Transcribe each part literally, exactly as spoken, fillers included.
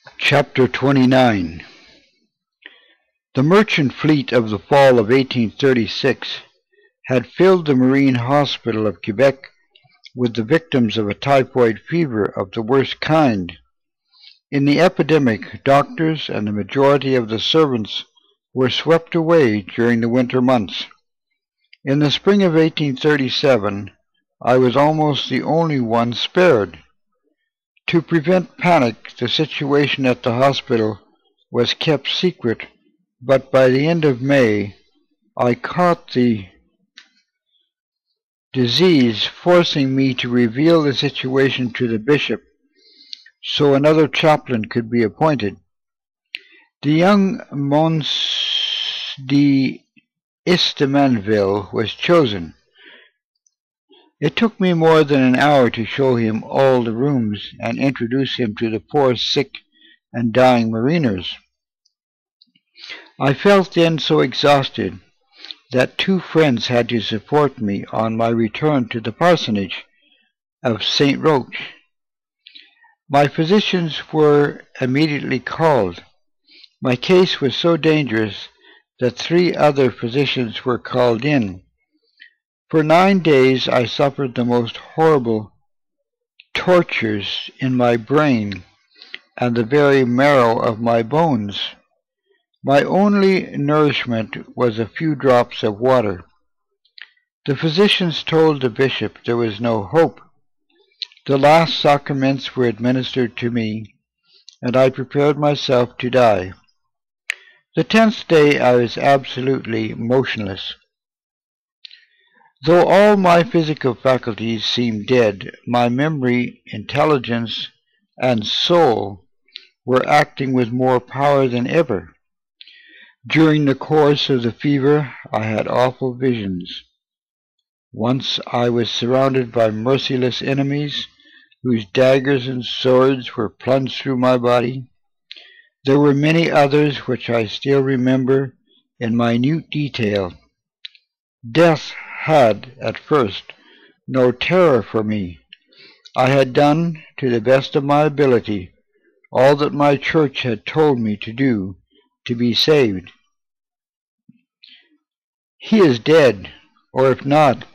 Chapter twenty-nine. The merchant fleet of the fall of eighteen thirty-six had filled the Marine Hospital of Quebec with the victims of a typhoid fever of the worst kind. In the epidemic, doctors and the majority of the servants were swept away during the winter months. In the spring of eighteen thirty-seven, I was almost the only one spared. To prevent panic, the situation at the hospital was kept secret, but by the end of May, I caught the disease, forcing me to reveal the situation to the bishop so another chaplain could be appointed. The young Mons d'Estimanville was chosen. It took me more than an hour to show him all the rooms and introduce him to the poor sick and dying mariners. I felt then so exhausted that two friends had to support me on my return to the parsonage of Saint Roch. My physicians were immediately called. My case was so dangerous that three other physicians were called in. For nine days I suffered the most horrible tortures in my brain and the very marrow of my bones. My only nourishment was a few drops of water. The physicians told the bishop there was no hope. The last sacraments were administered to me, and I prepared myself to die. The tenth day I was absolutely motionless. Though all my physical faculties seemed dead, my memory, intelligence, and soul were acting with more power than ever. During the course of the fever, I had awful visions. Once I was surrounded by merciless enemies, whose daggers and swords were plunged through my body. There were many others which I still remember in minute detail. Death had, at first, no terror for me. I had done, to the best of my ability, all that my church had told me to do to be saved. He is dead, or if not,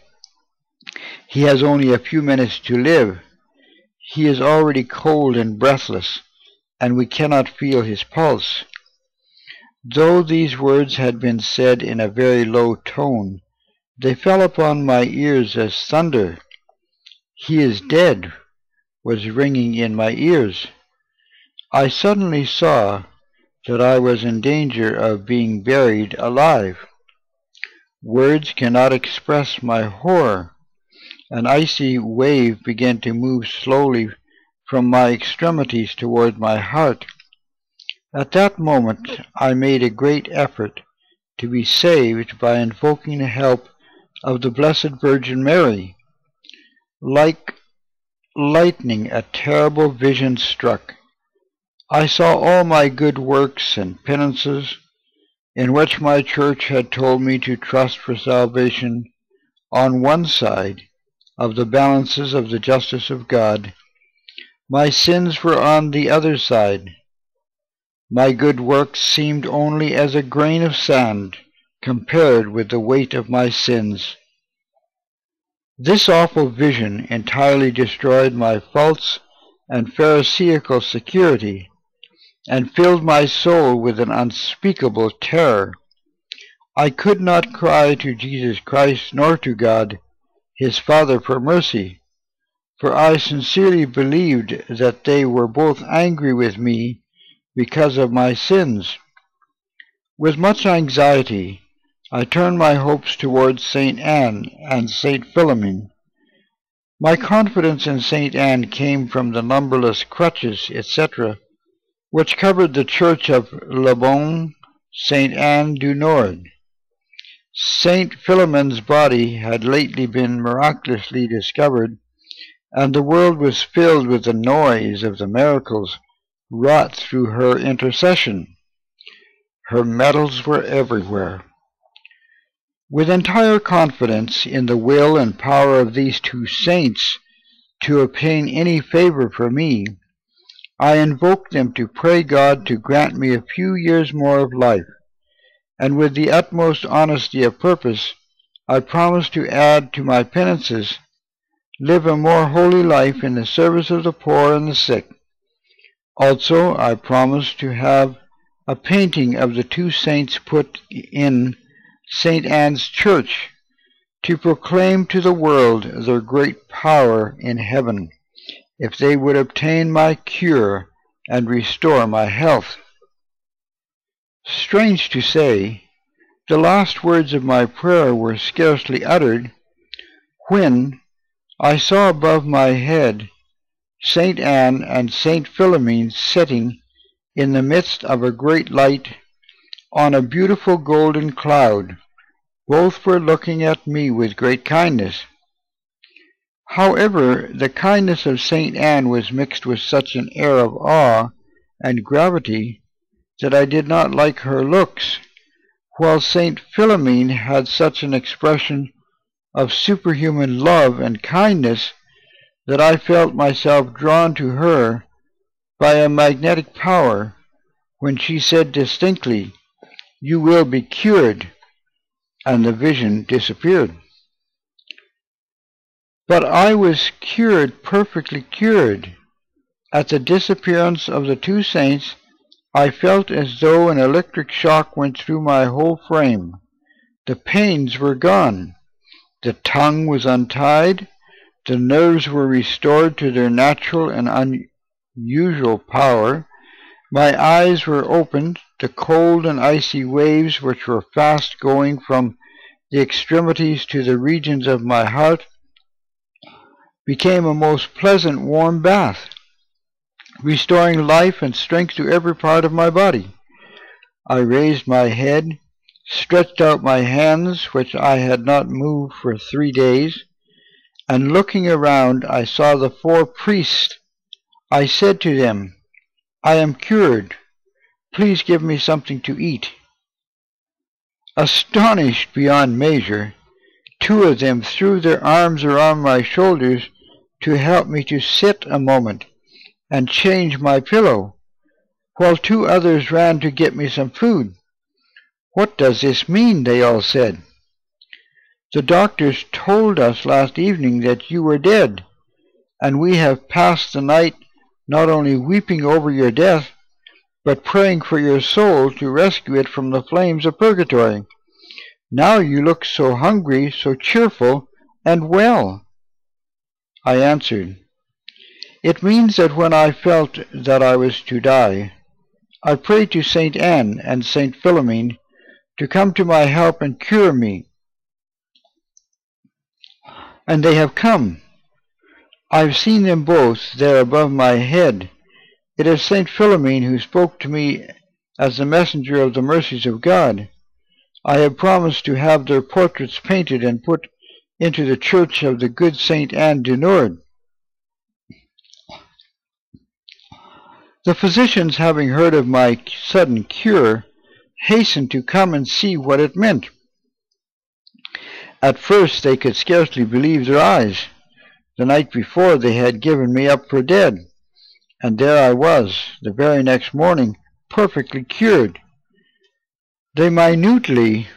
he has only a few minutes to live. He is already cold and breathless, and we cannot feel his pulse. Though these words had been said in a very low tone, they fell upon my ears as thunder. "He is dead," was ringing in my ears. I suddenly saw that I was in danger of being buried alive. Words cannot express my horror. An icy wave began to move slowly from my extremities toward my heart. At that moment I made a great effort to be saved by invoking the help of the Blessed Virgin Mary. Like lightning, a terrible vision struck. I saw all my good works and penances, in which my church had told me to trust for salvation, on one side of the balances of the justice of God. My sins were on the other side. My good works seemed only as a grain of sand compared with the weight of my sins. This awful vision entirely destroyed my false and pharisaical security, and filled my soul with an unspeakable terror. I could not cry to Jesus Christ nor to God, his Father, for mercy, for I sincerely believed that they were both angry with me because of my sins. With much anxiety, I turned my hopes towards Saint Anne and Saint Philomene. My confidence in Saint Anne came from the numberless crutches, et cetera, which covered the church of Le Bon Saint Anne du Nord. Saint Philomene's body had lately been miraculously discovered, and the world was filled with the noise of the miracles wrought through her intercession. Her medals were everywhere. With entire confidence in the will and power of these two saints to obtain any favor for me, I invoked them to pray God to grant me a few years more of life, and with the utmost honesty of purpose, I promised to add to my penances, live a more holy life in the service of the poor and the sick. Also, I promised to have a painting of the two saints put in Saint Anne's Church, to proclaim to the world their great power in heaven, if they would obtain my cure and restore my health. Strange to say, the last words of my prayer were scarcely uttered, when I saw above my head Saint Anne and Saint Philomene sitting in the midst of a great light on a beautiful golden cloud. Both were looking at me with great kindness. However, the kindness of Saint Anne was mixed with such an air of awe and gravity that I did not like her looks, while Saint Philomene had such an expression of superhuman love and kindness that I felt myself drawn to her by a magnetic power when she said distinctly, "You will be cured," and the vision disappeared. But I was cured, perfectly cured. At the disappearance of the two saints, I felt as though an electric shock went through my whole frame. The pains were gone. The tongue was untied. The nerves were restored to their natural and unusual power. My eyes were opened. The cold and icy waves which were fast going from the extremities to the regions of my heart became a most pleasant warm bath, restoring life and strength to every part of my body. I raised my head, stretched out my hands, which I had not moved for three days, and looking around I saw the four priests. I said to them, "I am cured. Please give me something to eat." Astonished beyond measure, two of them threw their arms around my shoulders to help me to sit a moment and change my pillow, while two others ran to get me some food. "What does this mean?" they all said. "The doctors told us last evening that you were dead, and we have passed the night not only weeping over your death, but praying for your soul to rescue it from the flames of purgatory. Now you look so hungry, so cheerful, and well." I answered, "It means that when I felt that I was to die, I prayed to Saint Anne and Saint Philomene to come to my help and cure me. And they have come. I've seen them both there above my head. It is Saint Philomene who spoke to me as the messenger of the mercies of God. I have promised to have their portraits painted and put into the church of the good Saint Anne du Nord." The physicians, having heard of my sudden cure, hastened to come and see what it meant. At first they could scarcely believe their eyes. The night before they had given me up for dead, and there I was, the very next morning, perfectly cured. They minutely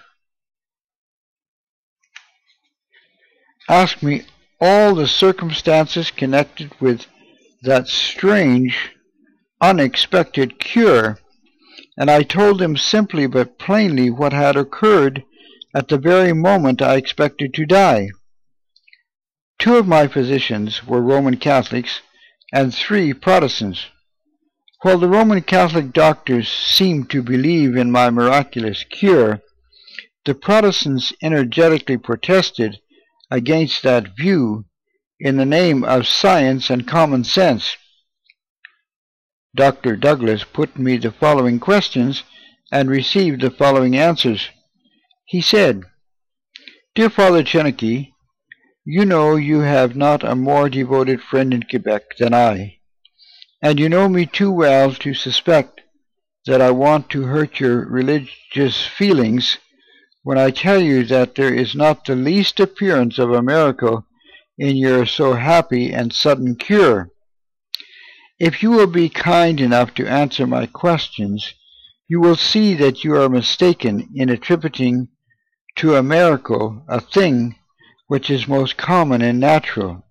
asked me all the circumstances connected with that strange, unexpected cure, and I told them simply but plainly what had occurred at the very moment I expected to die. Two of my physicians were Roman Catholics, and three Protestants. While the Roman Catholic doctors seemed to believe in my miraculous cure, the Protestants energetically protested against that view in the name of science and common sense. Doctor Douglas put me the following questions and received the following answers. He said, "Dear Father Cheneke, you know you have not a more devoted friend in Quebec than I, and you know me too well to suspect that I want to hurt your religious feelings when I tell you that there is not the least appearance of a miracle in your so happy and sudden cure. If you will be kind enough to answer my questions, you will see that you are mistaken in attributing to a miracle a thing which is most common and natural.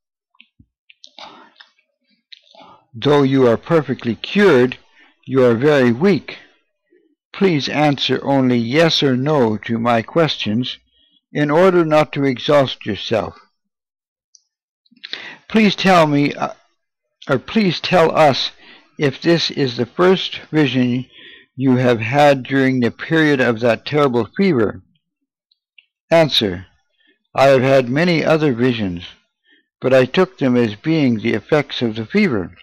Though you are perfectly cured, you are very weak. Please answer only yes or no to my questions, in order not to exhaust yourself. Please tell me, uh, or please tell us, if this is the first vision you have had during the period of that terrible fever. Answer: I have had many other visions, but I took them as being the effects of the fever.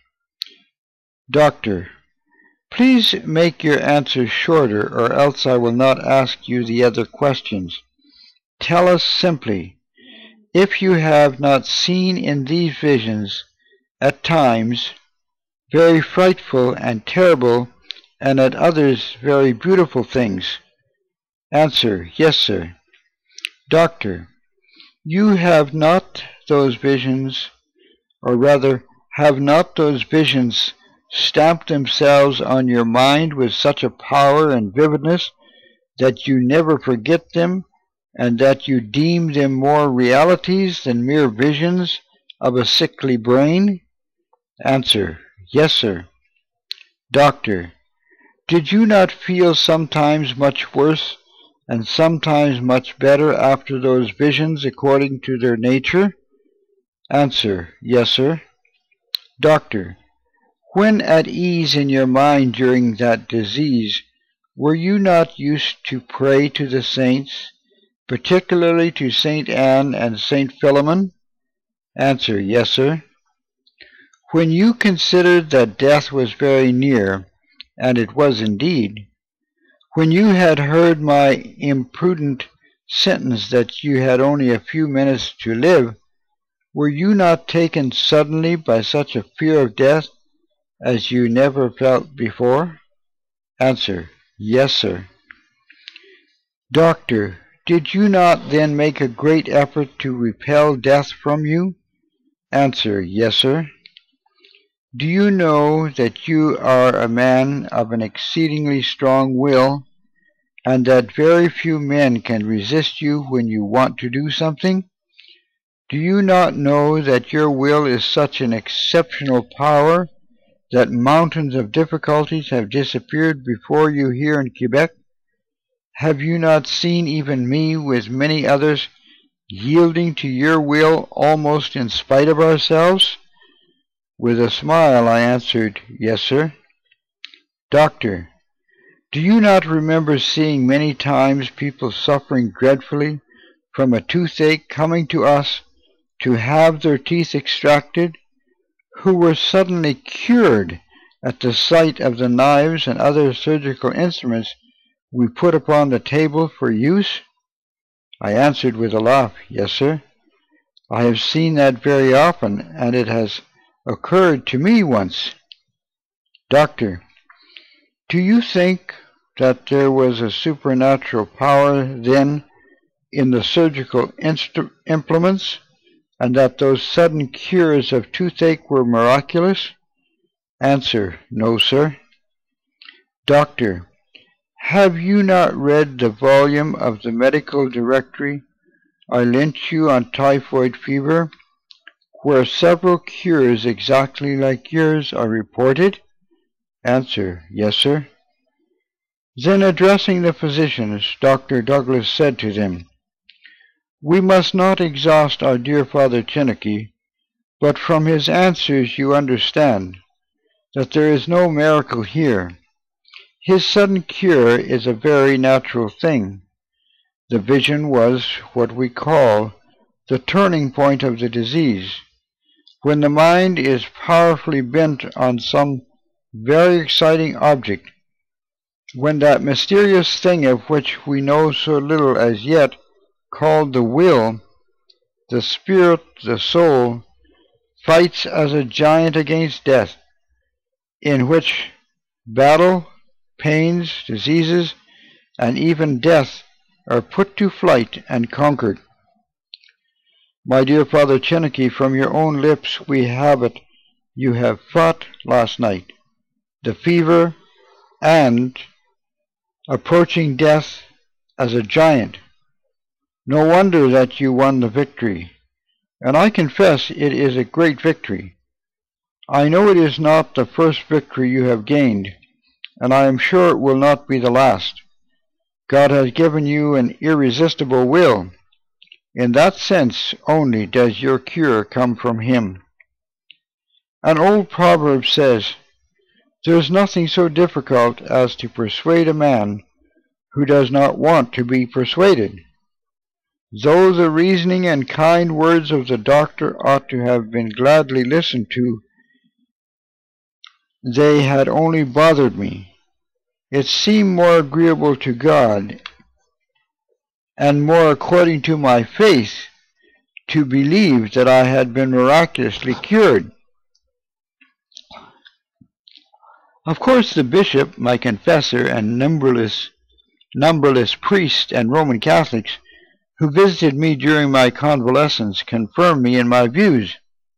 Doctor: Please make your answers shorter, or else I will not ask you the other questions. Tell us simply, if you have not seen in these visions, at times, very frightful and terrible, and at others very beautiful things. Answer: Yes, sir. Doctor: You have not those visions, or rather, have not those visions stamped themselves on your mind with such a power and vividness that you never forget them, and that you deem them more realities than mere visions of a sickly brain? Answer: Yes, sir. Doctor: Did you not feel sometimes much worse and sometimes much better after those visions according to their nature? Answer: Yes, sir. Doctor: When at ease in your mind during that disease, were you not used to pray to the saints, particularly to Saint Anne and Saint Philemon? Answer: Yes, sir. When you considered that death was very near, and it was indeed, when you had heard my imprudent sentence that you had only a few minutes to live, were you not taken suddenly by such a fear of death as you never felt before? Answer: Yes, sir. Doctor: Did you not then make a great effort to repel death from you? Answer: Yes, sir. Do you know that you are a man of an exceedingly strong will, and that very few men can resist you when you want to do something? Do you not know that your will is such an exceptional power that mountains of difficulties have disappeared before you here in Quebec? Have you not seen even me, with many others, yielding to your will almost in spite of ourselves? With a smile I answered: Yes, sir. Doctor: Do you not remember seeing many times people suffering dreadfully from a toothache coming to us to have their teeth extracted, who were suddenly cured at the sight of the knives and other surgical instruments we put upon the table for use? I answered with a laugh: Yes, sir. I have seen that very often, and it has occurred to me once. Doctor: Do you think that there was a supernatural power then in the surgical implements, and that those sudden cures of toothache were miraculous? Answer: No, sir. Doctor: Have you not read the volume of the medical directory I lent you on typhoid fever, where several cures exactly like yours are reported? Answer: Yes, sir. Then, addressing the physicians, Doctor Douglas said to them: We must not exhaust our dear Father Chiniki, but from his answers you understand that there is no miracle here. His sudden cure is a very natural thing. The vision was what we call the turning point of the disease, when the mind is powerfully bent on some very exciting object, when that mysterious thing of which we know so little as yet, called the will, the spirit, the soul, fights as a giant against death, in which battle, pains, diseases, and even death are put to flight and conquered. My dear Father Chiniki, from your own lips we have it you have fought last night, the fever, and approaching death as a giant. No wonder that you won the victory, and I confess it is a great victory. I know it is not the first victory you have gained, and I am sure it will not be the last. God has given you an irresistible will. In that sense only does your cure come from Him. An old proverb says, "There is nothing so difficult as to persuade a man who does not want to be persuaded." Though the reasoning and kind words of the doctor ought to have been gladly listened to, they had only bothered me. It seemed more agreeable to God, and more according to my faith, to believe that I had been miraculously cured. Of course the bishop, my confessor, and numberless, numberless priests and Roman Catholics who visited me during my convalescence confirmed me in my views.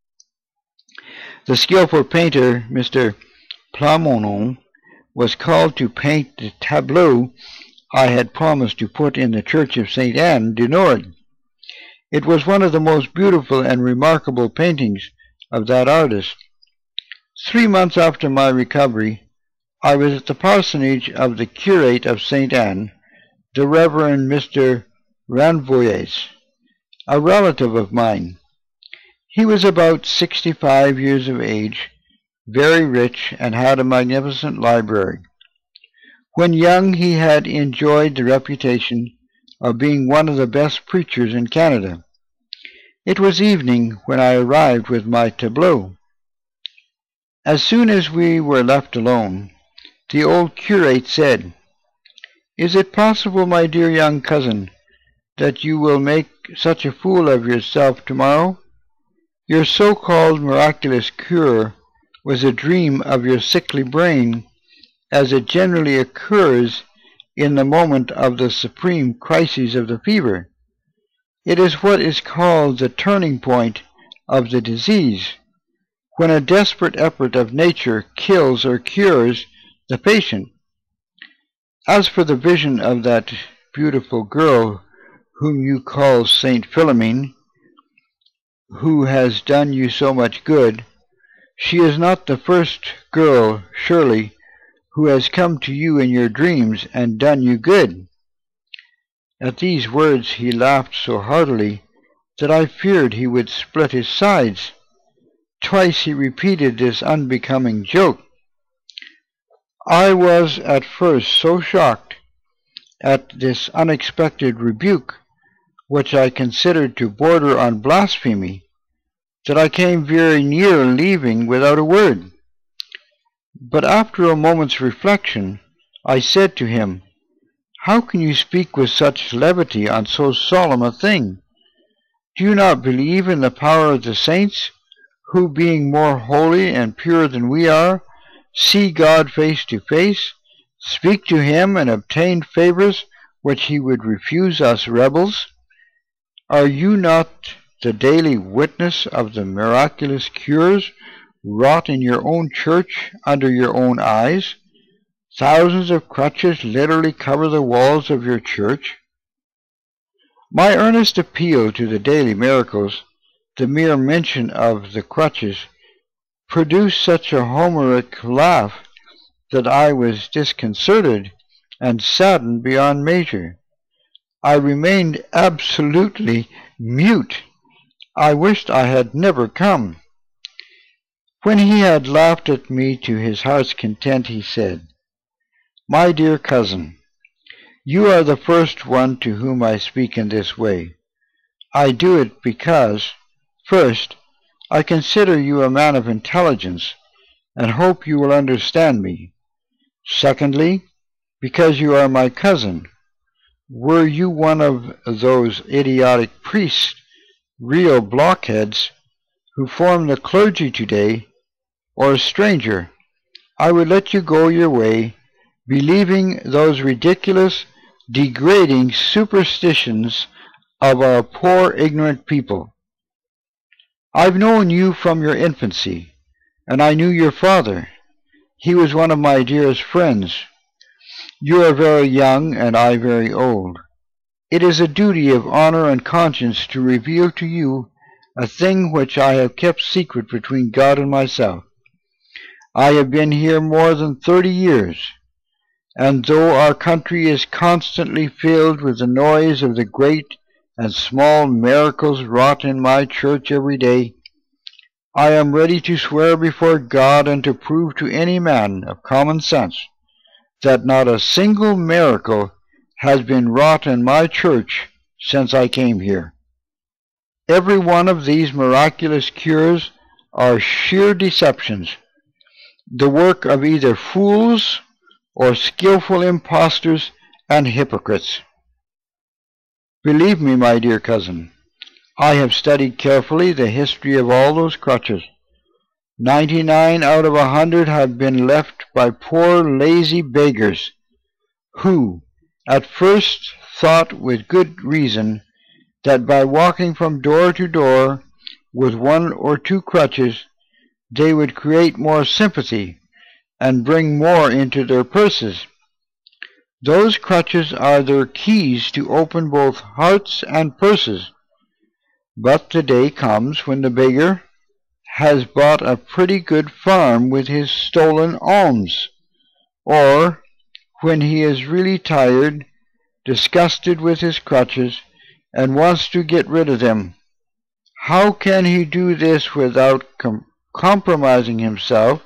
The skillful painter, Mister Plamondon, was called to paint the tableau I had promised to put in the church of Saint Anne du Nord. It was one of the most beautiful and remarkable paintings of that artist. Three months after my recovery, I was at the parsonage of the curate of Saint Anne, the Reverend Mister Ranvoyes, a relative of mine. He was about sixty-five years of age, very rich, and had a magnificent library. When young, he had enjoyed the reputation of being one of the best preachers in Canada. It was evening when I arrived with my tableau. As soon as we were left alone, the old curate said, "Is it possible, my dear young cousin, that you will make such a fool of yourself tomorrow? Your so-called miraculous cure was a dream of your sickly brain, as it generally occurs in the moment of the supreme crisis of the fever. It is what is called the turning point of the disease, when a desperate effort of nature kills or cures the patient. As for the vision of that beautiful girl whom you call Saint Philomene, who has done you so much good, she is not the first girl, surely, who has come to you in your dreams and done you good." At these words he laughed so heartily that I feared he would split his sides. Twice he repeated this unbecoming joke. I was at first so shocked at this unexpected rebuke, which I considered to border on blasphemy, that I came very near leaving without a word. But after a moment's reflection, I said to him, "How can you speak with such levity on so solemn a thing? Do you not believe in the power of the saints, who, being more holy and pure than we are, see God face to face, speak to Him, and obtain favors which He would refuse us rebels? Are you not the daily witness of the miraculous cures wrought in your own church under your own eyes? Thousands of crutches literally cover the walls of your church." My earnest appeal to the daily miracles, the mere mention of the crutches, produced such a Homeric laugh that I was disconcerted and saddened beyond measure. I remained absolutely mute. I wished I had never come. When he had laughed at me to his heart's content, he said, "My dear cousin, you are the first one to whom I speak in this way. I do it because, first, I consider you a man of intelligence, and hope you will understand me. Secondly, because you are my cousin. Were you one of those idiotic priests, real blockheads, who form the clergy today, or a stranger, I would let you go your way, believing those ridiculous, degrading superstitions of our poor ignorant people. I've known you from your infancy. and I knew your father. He was one of my dearest friends. You are very young, and I very old. It is a duty of honor and conscience to reveal to you a thing which I have kept secret between God and myself. I have been here more than thirty years, and though our country is constantly filled with the noise of the great and small miracles wrought in my church every day, I am ready to swear before God and to prove to any man of common sense that not a single miracle has been wrought in my church since I came here. Every one of these miraculous cures are sheer deceptions, the work of either fools or skillful impostors and hypocrites. Believe me, my dear cousin, I have studied carefully the history of all those crutches. Ninety-nine out of a hundred have been left by poor lazy beggars, who at first thought with good reason that by walking from door to door with one or two crutches they would create more sympathy and bring more into their purses. Those crutches are their keys to open both hearts and purses. But the day comes when the beggar has bought a pretty good farm with his stolen alms, or when he is really tired, disgusted with his crutches, and wants to get rid of them. How can he do this without com compromising himself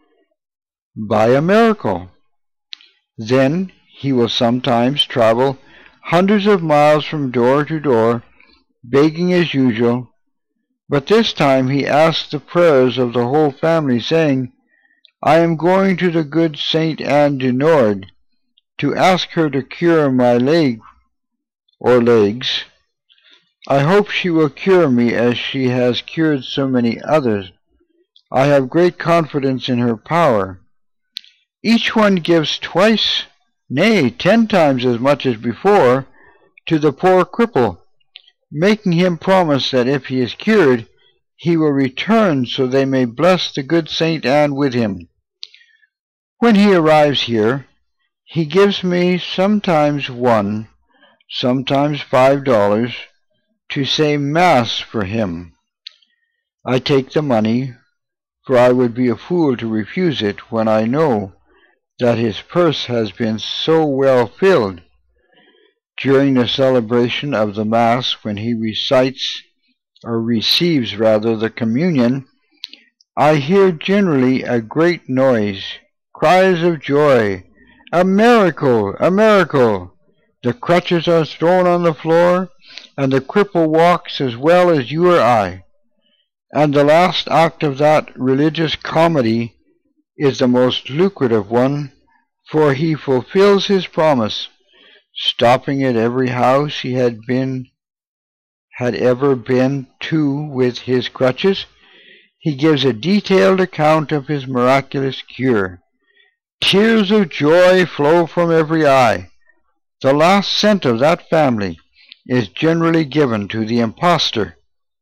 by a miracle? Then he will sometimes travel hundreds of miles from door to door, begging as usual, but this time he asks the prayers of the whole family, saying, I am going to the good Saint Anne du Nord to ask her to cure my leg or legs. I hope she will cure me as she has cured so many others. I have great confidence in her power. Each one gives twice, nay, ten times as much as before, to the poor cripple, making him promise that if he is cured, he will return so they may bless the good Saint Anne with him. When he arrives here, he gives me sometimes one, sometimes five dollars, to say Mass for him. I take the money, for I would be a fool to refuse it when I know that his purse has been so well filled. During the celebration of the Mass, when he recites, or receives rather, the communion, I hear generally a great noise, cries of joy, a miracle, a miracle. The crutches are thrown on the floor, and the cripple walks as well as you or I. And the last act of that religious comedy is the most lucrative one, for he fulfills his promise, stopping at every house he had been had ever been to with his crutches. He gives a detailed account of his miraculous cure. Tears of joy flow from every eye. The last cent of that family is generally given to the impostor.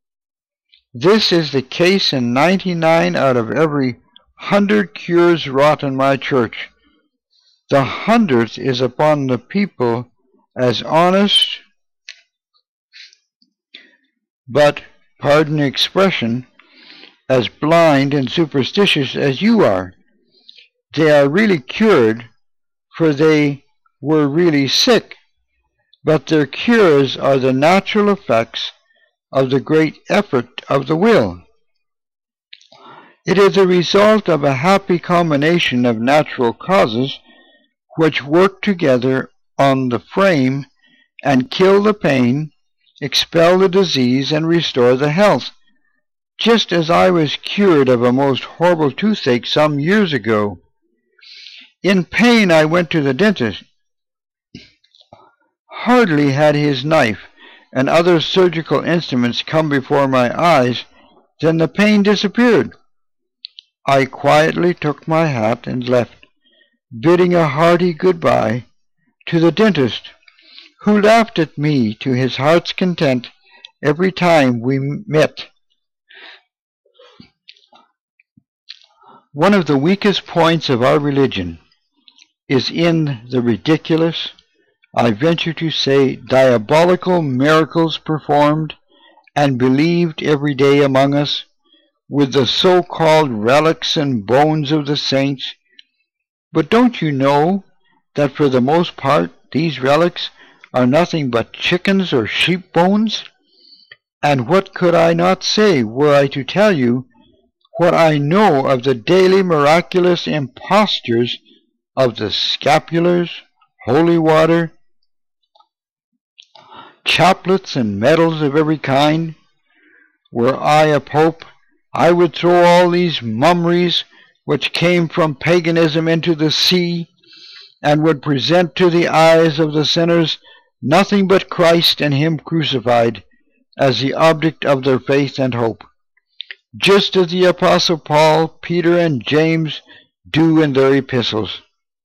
This is the case in ninety-nine out of every hundred cures wrought in my church. The hundredth is upon the people as honest, but, pardon the expression, as blind and superstitious as you are. They are really cured, for they were really sick, but their cures are the natural effects of the great effort of the will. It is the result of a happy combination of natural causes which work together on the frame and kill the pain, expel the disease, and restore the health. Just as I was cured of a most horrible toothache some years ago. In pain I went to the dentist. Hardly had his knife and other surgical instruments come before my eyes than the pain disappeared. I quietly took my hat and left, bidding a hearty good-bye to the dentist, who laughed at me to his heart's content every time we met. One of the weakest points of our religion is in the ridiculous, I venture to say diabolical miracles performed and believed every day among us, with the so-called relics and bones of the saints. But don't you know that for the most part these relics are nothing but chickens or sheep bones? And what could I not say were I to tell you what I know of the daily miraculous impostures of the scapulars, holy water, chaplets, and medals of every kind? Were I a pope, I would throw all these mummeries which came from paganism into the sea, and would present to the eyes of the sinners nothing but Christ and Him crucified as the object of their faith and hope, just as the Apostle Paul, Peter, and James do in their epistles.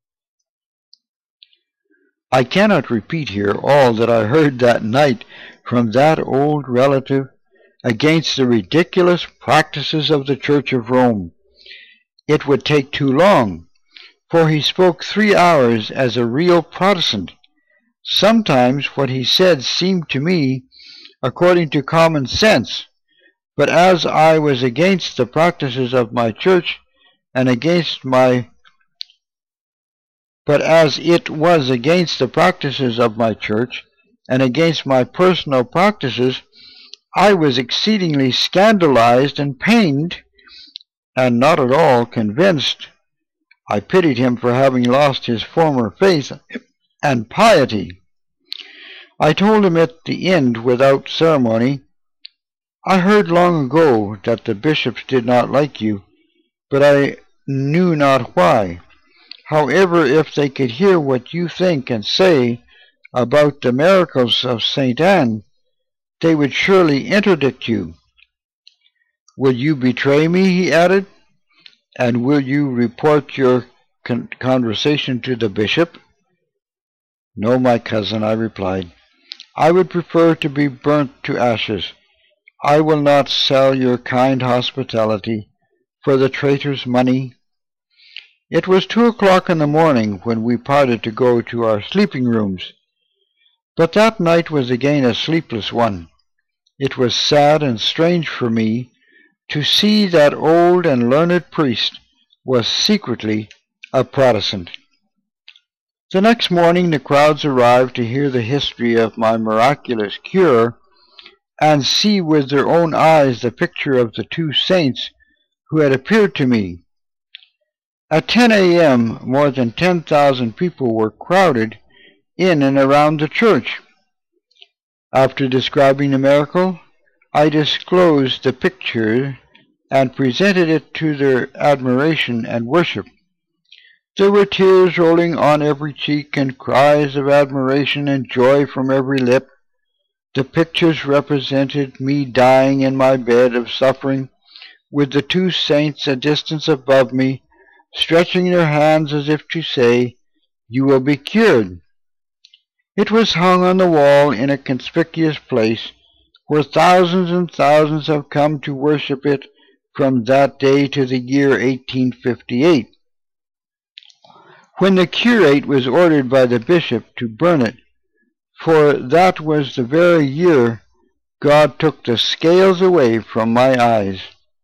I cannot repeat here all that I heard that night from that old relative against the ridiculous practices of the Church of Rome. It would take too long, for he spoke three hours as a real Protestant. Sometimes what he said seemed to me according to common sense, but as I was against the practices of my church and against my but as it was against the practices of my church and against my personal practices, I was exceedingly scandalized and pained, and not at all convinced. I pitied him for having lost his former faith and piety. I told him at the end without ceremony, I heard long ago that the bishops did not like you, but I knew not why. However, if they could hear what you think and say about the miracles of Saint Anne, they would surely interdict you. Will you betray me, he added, and will you report your con conversation to the bishop? No, my cousin, I replied. I would prefer to be burnt to ashes. I will not sell your kind hospitality for the traitor's money. It was two o'clock in the morning when we parted to go to our sleeping rooms. But that night was again a sleepless one. It was sad and strange for me to see that old and learned priest was secretly a Protestant. The next morning the crowds arrived to hear the history of my miraculous cure and see with their own eyes the picture of the two saints who had appeared to me. At ten A M more than ten thousand people were crowded in and around the church. After describing the miracle, I disclosed the picture and presented it to their admiration and worship. There were tears rolling on every cheek and cries of admiration and joy from every lip. The pictures represented me dying in my bed of suffering, with the two saints a distance above me, stretching their hands as if to say, "You will be cured." It was hung on the wall in a conspicuous place, where thousands and thousands have come to worship it from that day to the year eighteen fifty-eight, when the curate was ordered by the bishop to burn it, for that was the very year God took the scales away from my eyes.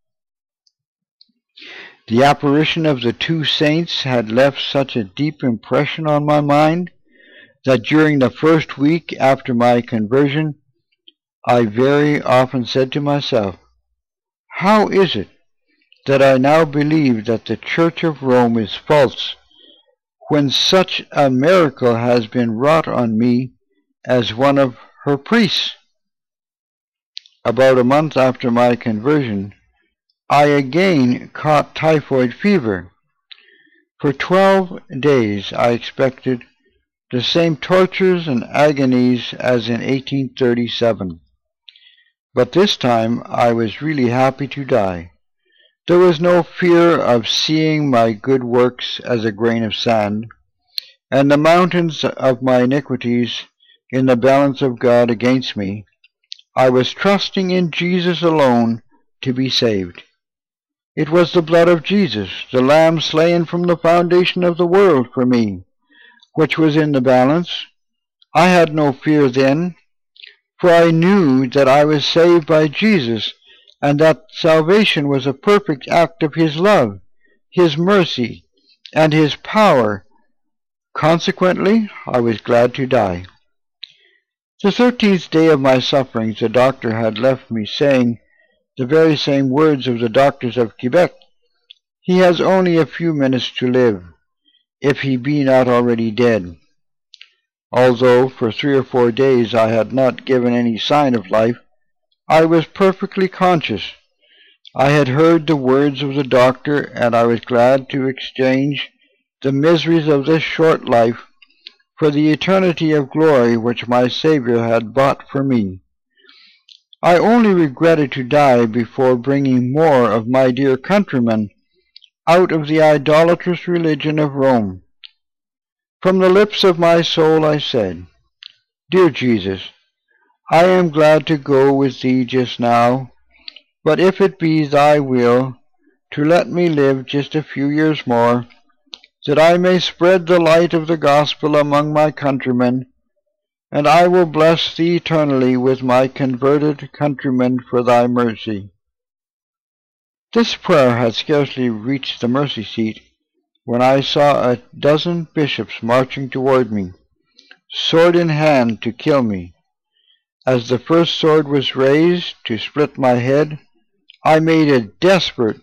The apparition of the two saints had left such a deep impression on my mind that during the first week after my conversion, I very often said to myself, how is it that I now believe that the Church of Rome is false, when such a miracle has been wrought on me as one of her priests? About a month after my conversion, I again caught typhoid fever. For twelve days I expected the same tortures and agonies as in eighteen thirty-seven. But this time I was really happy to die. There was no fear of seeing my good works as a grain of sand, and the mountains of my iniquities in the balance of God against me. I was trusting in Jesus alone to be saved. It was the blood of Jesus, the Lamb slain from the foundation of the world for me, which was in the balance. I had no fear then, for I knew that I was saved by Jesus, and that salvation was a perfect act of His love, His mercy, and His power. Consequently, I was glad to die. The thirteenth day of my sufferings, the doctor had left me, saying the very same words of the doctors of Quebec. He has only a few minutes to live, if he be not already dead. Although for three or four days I had not given any sign of life, I was perfectly conscious. I had heard the words of the doctor, and I was glad to exchange the miseries of this short life for the eternity of glory which my Saviour had bought for me. I only regretted to die before bringing more of my dear countrymen out of the idolatrous religion of Rome. From the lips of my soul I said, Dear Jesus, I am glad to go with Thee just now, but if it be Thy will to let me live just a few years more, that I may spread the light of the gospel among my countrymen, and I will bless Thee eternally with my converted countrymen for Thy mercy. This prayer had scarcely reached the mercy seat when I saw a dozen bishops marching toward me, sword in hand, to kill me. As the first sword was raised to split my head, I made a desperate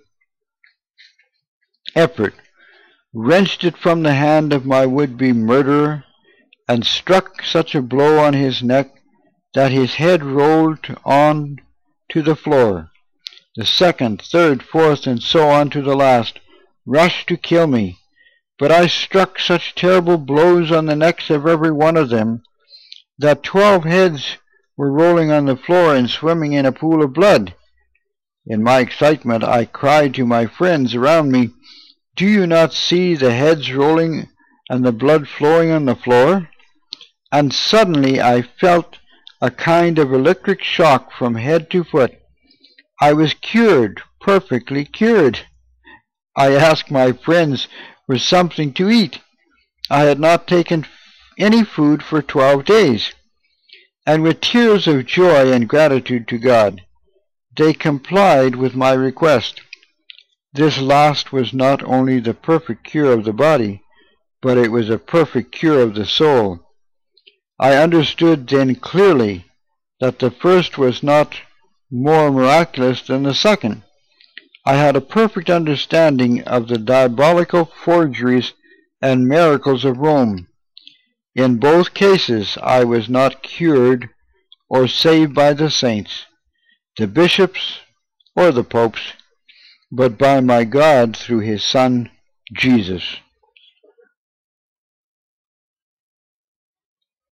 effort, wrenched it from the hand of my would-be murderer, and struck such a blow on his neck that his head rolled on to the floor. The second, third, fourth, and so on to the last, rushed to kill me, but I struck such terrible blows on the necks of every one of them that twelve heads were rolling on the floor and swimming in a pool of blood. In my excitement I cried to my friends around me, Do you not see the heads rolling and the blood flowing on the floor? And suddenly I felt a kind of electric shock from head to foot. I was cured, perfectly cured. I asked my friends for something to eat. I had not taken any food for twelve days, and with tears of joy and gratitude to God, they complied with my request. This last was not only the perfect cure of the body, but it was a perfect cure of the soul. I understood then clearly that the first was not more miraculous than the second. I had a perfect understanding of the diabolical forgeries and miracles of Rome. In both cases I was not cured or saved by the saints, the bishops, or the popes, but by my God through His Son, Jesus.